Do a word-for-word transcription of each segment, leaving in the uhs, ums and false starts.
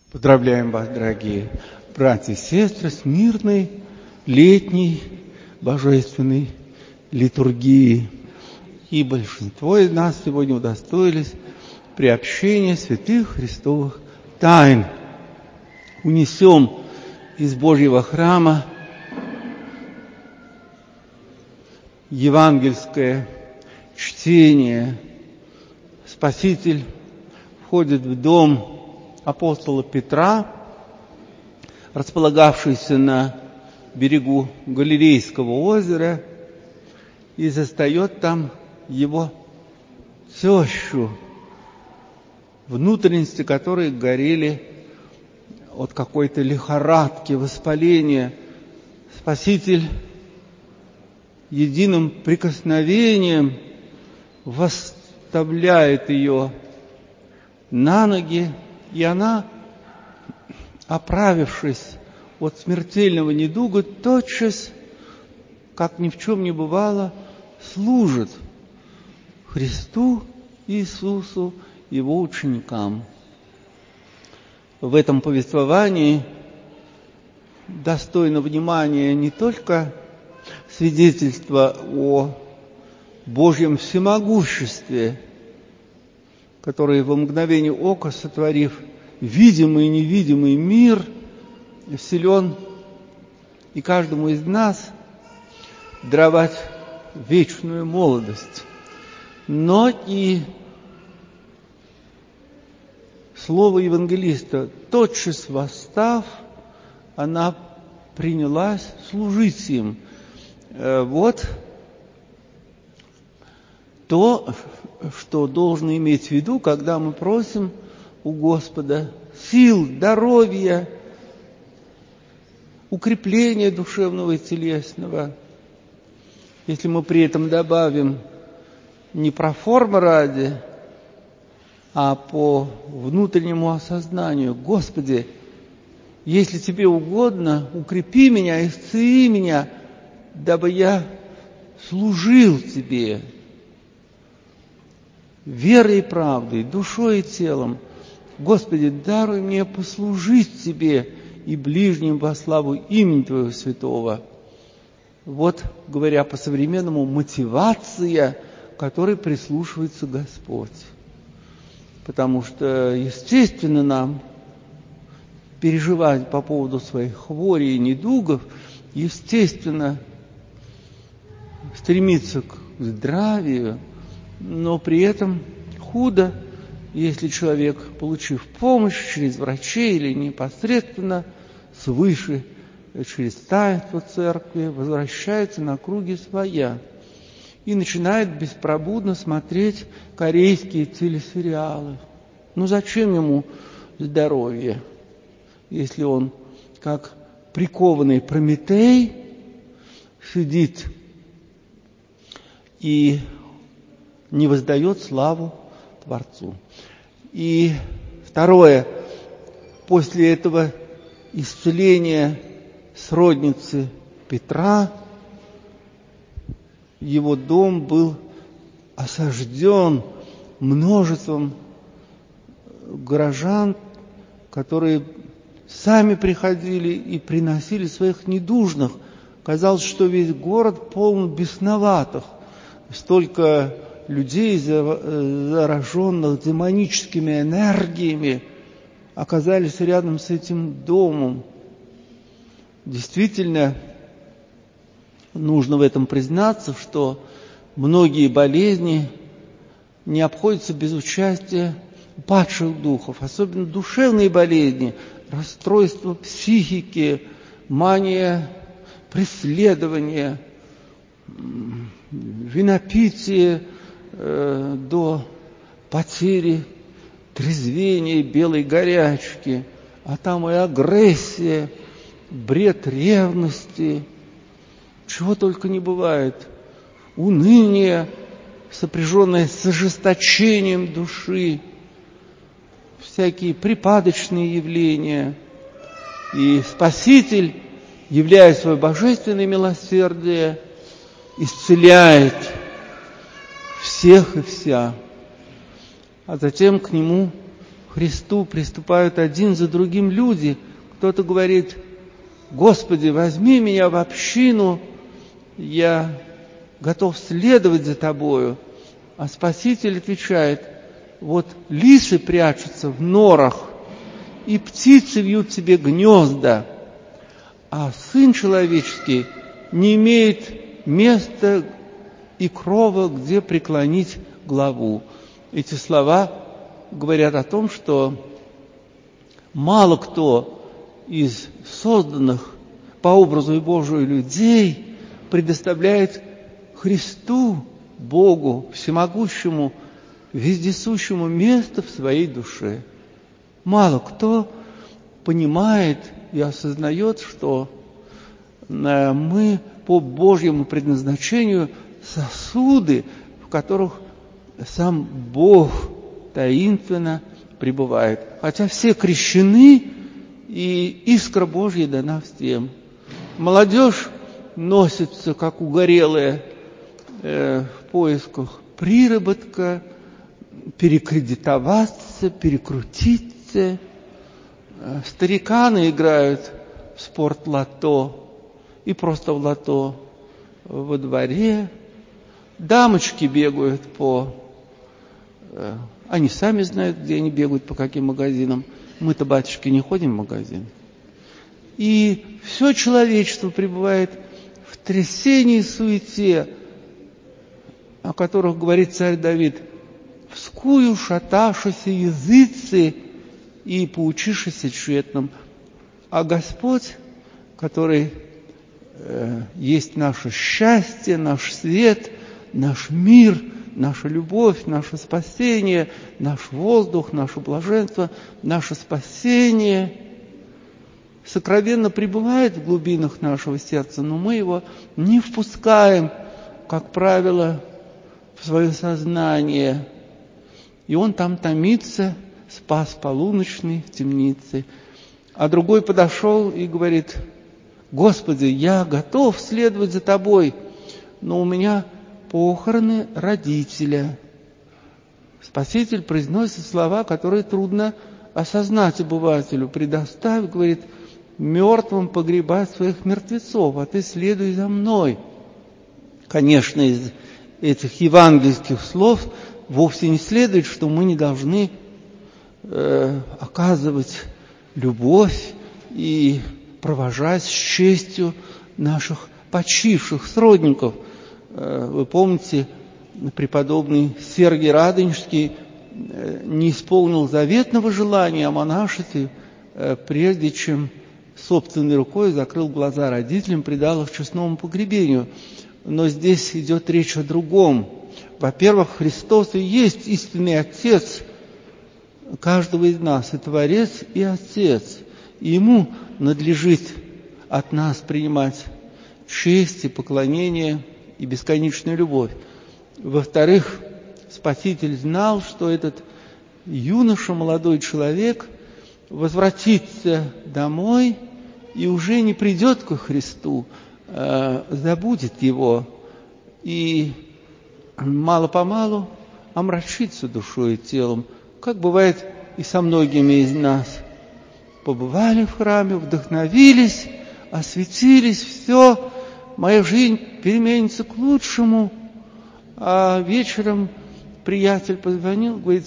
Поздравляем вас, дорогие братья и сестры, с мирной летней божественной литургией. И большинство из нас сегодня удостоились приобщения святых христовых тайн. Унесем из Божьего храма евангельское чтение. Спаситель входит в дом апостола Петра, располагавшийся на берегу Галилейского озера, и застает там его тещу, внутренности которой горели от какой-то лихорадки, воспаления. Спаситель единым прикосновением восставляет ее на ноги, и она, оправившись от смертельного недуга, тотчас, как ни в чем не бывало, служит Христу Иисусу, Его ученикам. В этом повествовании достойно внимания не только свидетельство о Божьем всемогуществе, который во мгновение ока, сотворив видимый и невидимый мир, силен и каждому из нас даровать вечную молодость, но и слово евангелиста: тотчас восстав, она принялась служить им. Вот то, что должно иметь в виду, когда мы просим у Господа сил, здоровья, укрепления душевного и телесного. Если мы при этом добавим не про форму ради, а по внутреннему осознанию: Господи, если Тебе угодно, укрепи меня, исцели меня, дабы я служил Тебе верой и правдой, душой и телом. Господи, даруй мне послужить Тебе и ближним во славу имени Твоего святого. Вот, говоря по-современному, мотивация, к которой прислушивается Господь. Потому что, естественно, нам переживать по поводу своих хворей и недугов, естественно, стремиться к здравию, но при этом худо, если человек, получив помощь через врачей или непосредственно свыше, через таинство церкви, возвращается на круги своя и начинает беспробудно смотреть корейские телесериалы. Ну зачем ему здоровье, если он, как прикованный Прометей, сидит и не воздает славу Творцу? И второе, после этого исцеления сродницы Петра, его дом был осажден множеством горожан, которые сами приходили и приносили своих недужных. Казалось, что весь город полон бесноватых. Столько людей, зараженных демоническими энергиями, оказались рядом с этим домом. Действительно, нужно в этом признаться, что многие болезни не обходятся без участия падших духов, особенно душевные болезни, расстройства психики, мания преследования, винопитие э, до потери трезвения, белой горячки, а там и агрессия, бред ревности, чего только не бывает, уныние, сопряженное с ожесточением души, всякие припадочные явления. И Спаситель, являя свое божественное милосердие, исцеляет всех и вся. А затем к нему Христу приступают один за другим люди. Кто-то говорит: Господи, возьми меня в общину, я готов следовать за Тобою. А Спаситель отвечает: вот лисы прячутся в норах, и птицы вьют себе гнезда, а Сын Человеческий не имеет места и крова, где преклонить главу. Эти слова говорят о том, что мало кто из созданных по образу и Божию людей предоставляет Христу, Богу Всемогущему, вездесущему место в своей душе. Мало кто понимает и осознает, что мы по Божьему предназначению сосуды, в которых сам Бог таинственно пребывает. Хотя все крещены, и искра Божья дана всем. Молодежь носится, как угорелая, э, в поисках приработка, перекредитоваться, перекрутиться. Э, стариканы играют в спорт-лото и просто в лото во дворе. Дамочки бегают по... Э, они сами знают, где они бегают, по каким магазинам. Мы-то, батюшки, не ходим в магазин. И все человечество пребывает в трясении и суете, о которых говорит царь Давид: «Вскую шаташися языцы и поучишися тщетным». А Господь, который э, есть наше счастье, наш свет, наш мир, наша любовь, наше спасение, наш воздух, наше блаженство, наше спасение, сокровенно пребывает в глубинах нашего сердца, но мы его не впускаем, как правило, в свое сознание. И он там томится, спас полуночный в темнице. А другой подошел и говорит: Господи, я готов следовать за Тобой, но у меня похороны родителя. Спаситель произносит слова, которые трудно осознать обывателю. Предоставь, говорит, мертвым погребать своих мертвецов, а ты следуй за мной. Конечно, из этих евангельских слов вовсе не следует, что мы не должны э, оказывать любовь и провожать с честью наших почивших сродников. Вы помните, преподобный Сергий Радонежский не исполнил заветного желания о монашестве, прежде чем собственной рукой закрыл глаза родителям, предал их честному погребению. Но здесь идет речь о другом. Во-первых, Христос и есть истинный Отец каждого из нас, и Творец, и Отец. И Ему надлежит от нас принимать честь и поклонение и бесконечную любовь. Во-вторых, Спаситель знал, что этот юноша, молодой человек, возвратится домой и уже не придет ко Христу, а забудет Его и мало-помалу омрачится душой и телом, как бывает и со многими из нас. Побывали в храме, вдохновились, осветились, все, моя жизнь переменится к лучшему. А вечером приятель позвонил, говорит: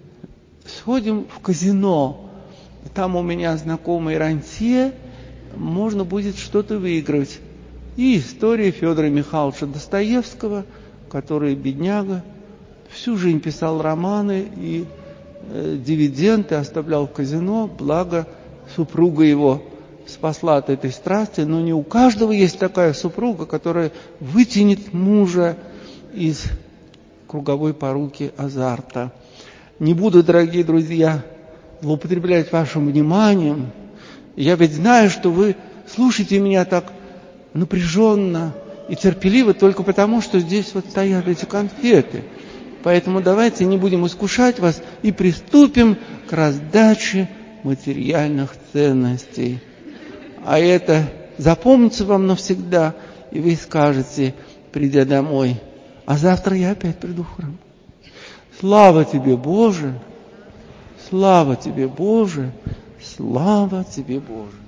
сходим в казино, там у меня знакомый рантье, можно будет что-то выиграть. И история Федора Михайловича Достоевского, который, бедняга, всю жизнь писал романы и э, дивиденды оставлял в казино, благо супруга его спасла от этой страсти. Но не у каждого есть такая супруга, которая вытянет мужа из круговой поруки азарта. Не буду, дорогие друзья, злоупотреблять вашим вниманием. Я ведь знаю, что вы слушаете меня так напряженно и терпеливо только потому, что здесь вот стоят эти конфеты. Поэтому давайте не будем искушать вас и приступим к раздаче материальных ценностей. А это запомнится вам навсегда, и вы скажете, придя домой: а завтра я опять приду в храм. Слава Тебе, Боже! Слава Тебе, Боже! Слава Тебе, Боже!